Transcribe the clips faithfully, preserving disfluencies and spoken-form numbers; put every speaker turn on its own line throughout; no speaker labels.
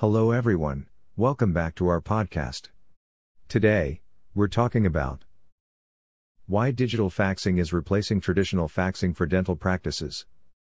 Hello everyone, welcome back to our podcast. Today, we're talking about why digital faxing is replacing traditional faxing for dental practices.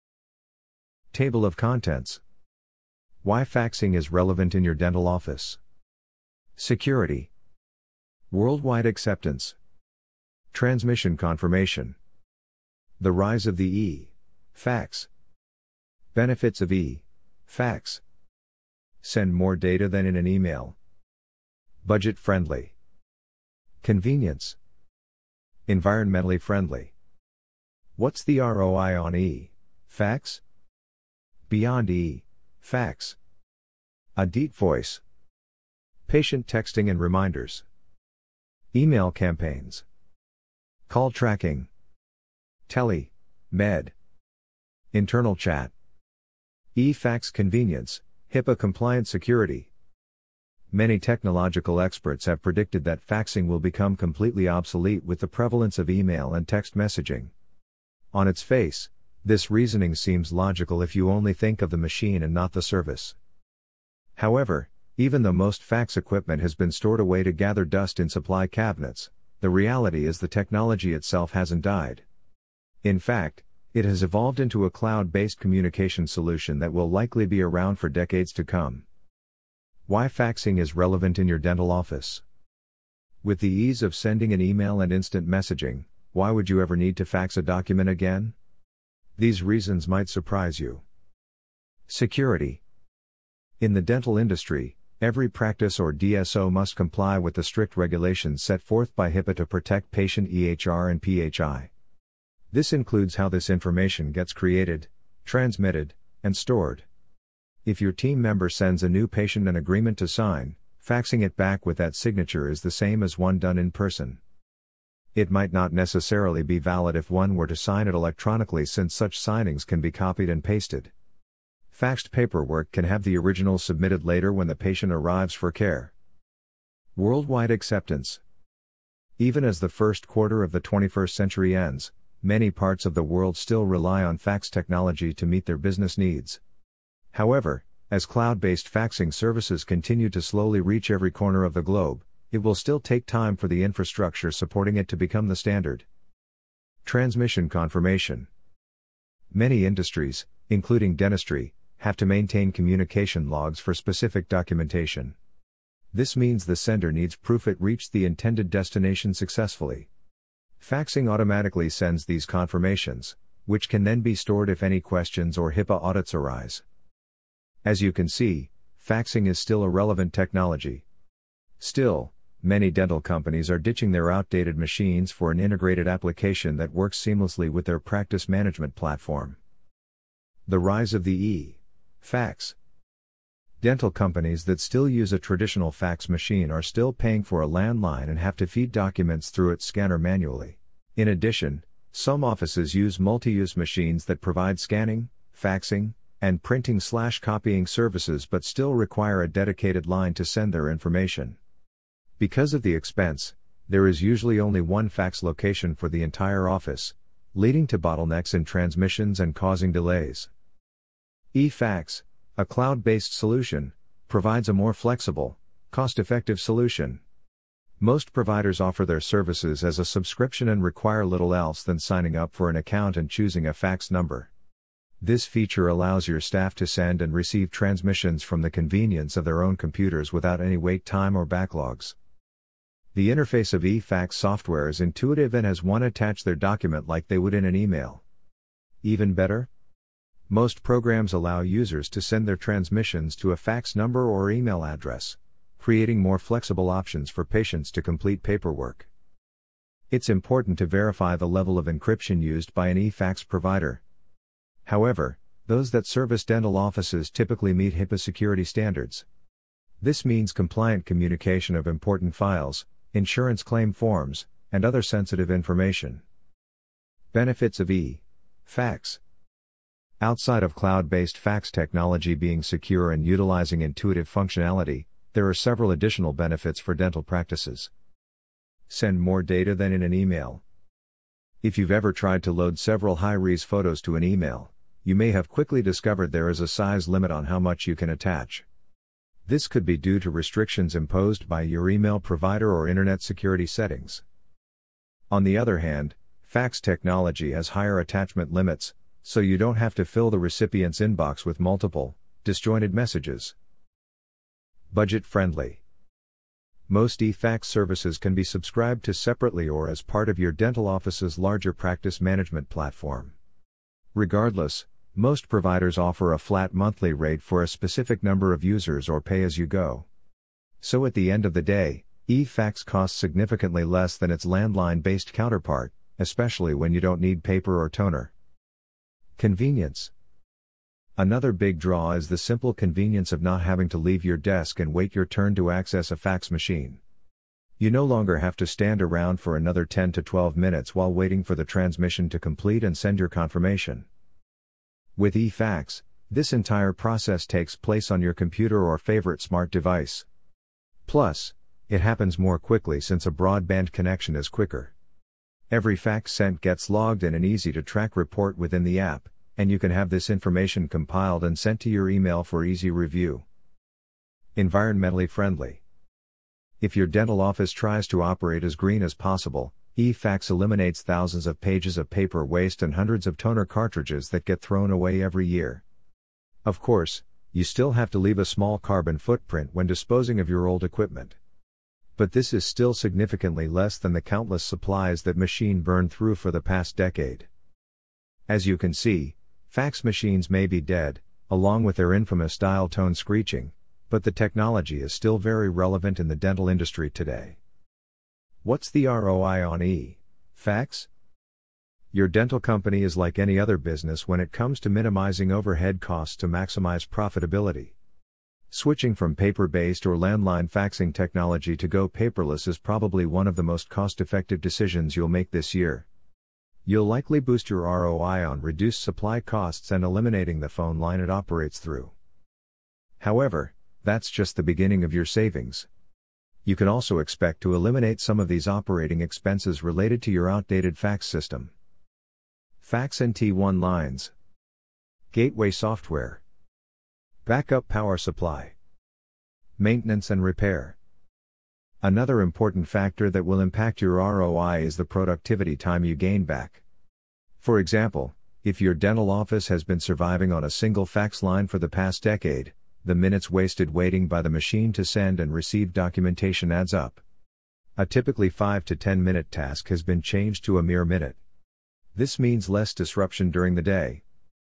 Table of contents. Why faxing is relevant in your dental office. Security. Worldwide acceptance. Transmission confirmation. The rise of the e-fax. Benefits of e-fax. Send more data than in an email. Budget friendly. Convenience. Environmentally friendly. What's the R O I on e-fax? Beyond e-fax. A deep voice. Patient texting and reminders. Email campaigns. Call tracking. Tele, med. Internal chat. E-fax convenience, HIPAA-compliant security. Many technological experts have predicted that faxing will become completely obsolete with the prevalence of email and text messaging. On its face, this reasoning seems logical if you only think of the machine and not the service. However, even though most fax equipment has been stored away to gather dust in supply cabinets, the reality is the technology itself hasn't died. In fact, it has evolved into a cloud-based communication solution that will likely be around for decades to come. Why faxing is relevant in your dental office. With the ease of sending an email and instant messaging, why would you ever need to fax a document again? These reasons might surprise you. Security. In the dental industry, every practice or D S O must comply with the strict regulations set forth by HIPAA to protect patient E H R and P H I. This includes how this information gets created, transmitted, and stored. If your team member sends a new patient an agreement to sign, faxing it back with that signature is the same as one done in person. It might not necessarily be valid if one were to sign it electronically, since such signings can be copied and pasted. Faxed paperwork can have the original submitted later when the patient arrives for care. Worldwide acceptance. Even as the first quarter of the twenty-first century ends, many parts of the world still rely on fax technology to meet their business needs. However, as cloud-based faxing services continue to slowly reach every corner of the globe, it will still take time for the infrastructure supporting it to become the standard. Transmission confirmation. Many industries, including dentistry, have to maintain communication logs for specific documentation. This means the sender needs proof it reached the intended destination successfully. Faxing automatically sends these confirmations, which can then be stored if any questions or HIPAA audits arise. As you can see, faxing is still a relevant technology. Still, many dental companies are ditching their outdated machines for an integrated application that works seamlessly with their practice management platform. The rise of the e-fax. Dental companies that still use a traditional fax machine are still paying for a landline and have to feed documents through its scanner manually. In addition, some offices use multi-use machines that provide scanning, faxing, and printing/copying services but still require a dedicated line to send their information. Because of the expense, there is usually only one fax location for the entire office, leading to bottlenecks in transmissions and causing delays. E-fax, a cloud-based solution, provides a more flexible, cost-effective solution. Most providers offer their services as a subscription and require little else than signing up for an account and choosing a fax number. This feature allows your staff to send and receive transmissions from the convenience of their own computers without any wait time or backlogs. The interface of e-fax software is intuitive and has one attach their document like they would in an email. Even better? Most programs allow users to send their transmissions to a fax number or email address, creating more flexible options for patients to complete paperwork. It's important to verify the level of encryption used by an e-fax provider. However, those that service dental offices typically meet HIPAA security standards. This means compliant communication of important files, insurance claim forms, and other sensitive information. Benefits of e-fax. Outside of cloud-based fax technology being secure and utilizing intuitive functionality, there are several additional benefits for dental practices. Send more data than in an email. If you've ever tried to load several high-res photos to an email, you may have quickly discovered there is a size limit on how much you can attach. This could be due to restrictions imposed by your email provider or internet security settings. On the other hand, fax technology has higher attachment limits, so you don't have to fill the recipient's inbox with multiple, disjointed messages. Budget-friendly. Most e-fax services can be subscribed to separately or as part of your dental office's larger practice management platform. Regardless, most providers offer a flat monthly rate for a specific number of users or pay-as-you-go. So at the end of the day, e-fax costs significantly less than its landline-based counterpart, especially when you don't need paper or toner. Convenience. Another big draw is the simple convenience of not having to leave your desk and wait your turn to access a fax machine. You no longer have to stand around for another ten to twelve minutes while waiting for the transmission to complete and send your confirmation. With e-fax, this entire process takes place on your computer or favorite smart device. Plus, it happens more quickly since a broadband connection is quicker. Every fax sent gets logged in an easy-to-track report within the app, and you can have this information compiled and sent to your email for easy review. Environmentally friendly. If your dental office tries to operate as green as possible, e-fax eliminates thousands of pages of paper waste and hundreds of toner cartridges that get thrown away every year. Of course, you still have to leave a small carbon footprint when disposing of your old equipment. But this is still significantly less than the countless supplies that machine burned through for the past decade. As you can see, fax machines may be dead, along with their infamous dial tone screeching, but the technology is still very relevant in the dental industry today. What's the R O I on e-fax? Your dental company is like any other business when it comes to minimizing overhead costs to maximize profitability. Switching from paper-based or landline faxing technology to go paperless is probably one of the most cost-effective decisions you'll make this year. You'll likely boost your R O I on reduced supply costs and eliminating the phone line it operates through. However, that's just the beginning of your savings. You can also expect to eliminate some of these operating expenses related to your outdated fax system. Fax and T one lines. Gateway software. Backup power supply. Maintenance and repair. Another important factor that will impact your R O I is the productivity time you gain back. For example, if your dental office has been surviving on a single fax line for the past decade, the minutes wasted waiting by the machine to send and receive documentation adds up. A typically five to ten minute task has been changed to a mere minute. This means less disruption during the day.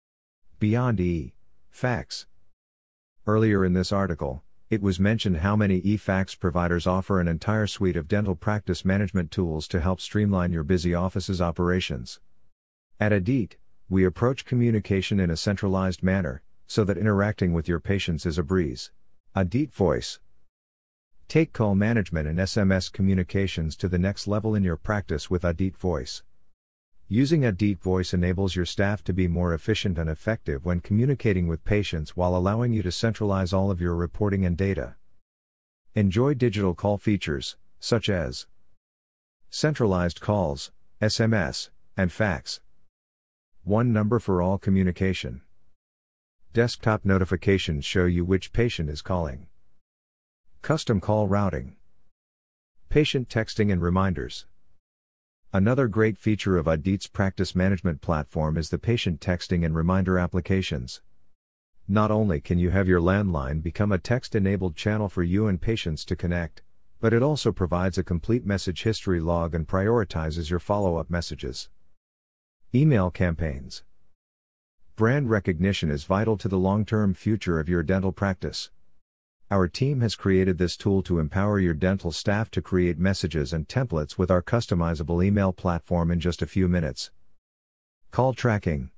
Beyond e-fax. Earlier in this article, it was mentioned how many e-fax providers offer an entire suite of dental practice management tools to help streamline your busy office's operations. At Adit, we approach communication in a centralized manner, so that interacting with your patients is a breeze. Adit Voice. Take call management and S M S communications to the next level in your practice with Adit Voice. Using Adit Voice enables your staff to be more efficient and effective when communicating with patients while allowing you to centralize all of your reporting and data. Enjoy digital call features, such as centralized calls, S M S, and fax. One number for all communication. Desktop notifications show you which patient is calling. Custom call routing. Patient texting and reminders. Another great feature of Adit's practice management platform is the patient texting and reminder applications. Not only can you have your landline become a text-enabled channel for you and patients to connect, but it also provides a complete message history log and prioritizes your follow-up messages. Email campaigns. Brand recognition is vital to the long-term future of your dental practice. Our team has created this tool to empower your dental staff to create messages and templates with our customizable email platform in just a few minutes. Call tracking.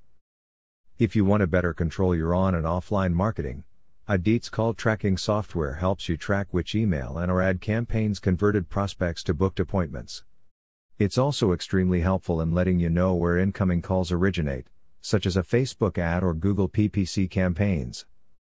If you want to better control your on and offline marketing, Adit's call tracking software helps you track which email and or ad campaigns converted prospects to booked appointments. It's also extremely helpful in letting you know where incoming calls originate, such as a Facebook ad or Google P P C campaigns.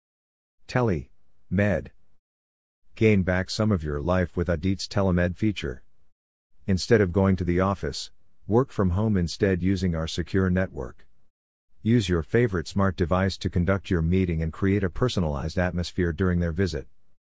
Tele-med. Gain back some of your life with Adit's Telemed feature. Instead of going to the office, work from home instead using our secure network. Use your favorite smart device to conduct your meeting and create a personalized atmosphere during their visit.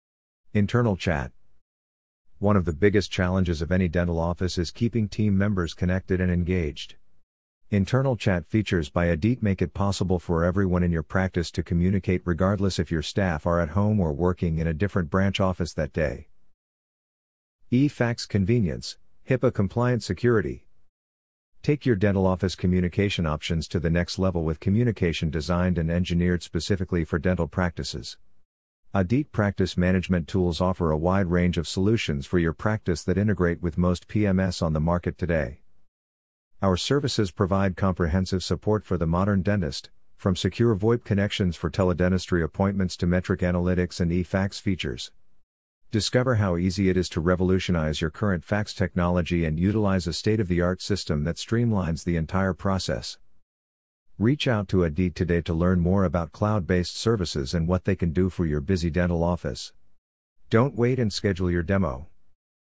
Internal chat. One of the biggest challenges of any dental office is keeping team members connected and engaged. Internal chat features by Adit make it possible for everyone in your practice to communicate regardless if your staff are at home or working in a different branch office that day. eFax convenience, HIPAA compliant security. Take your dental office communication options to the next level with communication designed and engineered specifically for dental practices. Adit practice management tools offer a wide range of solutions for your practice that integrate with most P M S on the market today. Our services provide comprehensive support for the modern dentist, from secure VoIP connections for teledentistry appointments to metric analytics and eFax features. Discover how easy it is to revolutionize your current fax technology and utilize a state-of-the-art system that streamlines the entire process. Reach out to Adit today to learn more about cloud-based services and what they can do for your busy dental office. Don't wait and schedule your demo.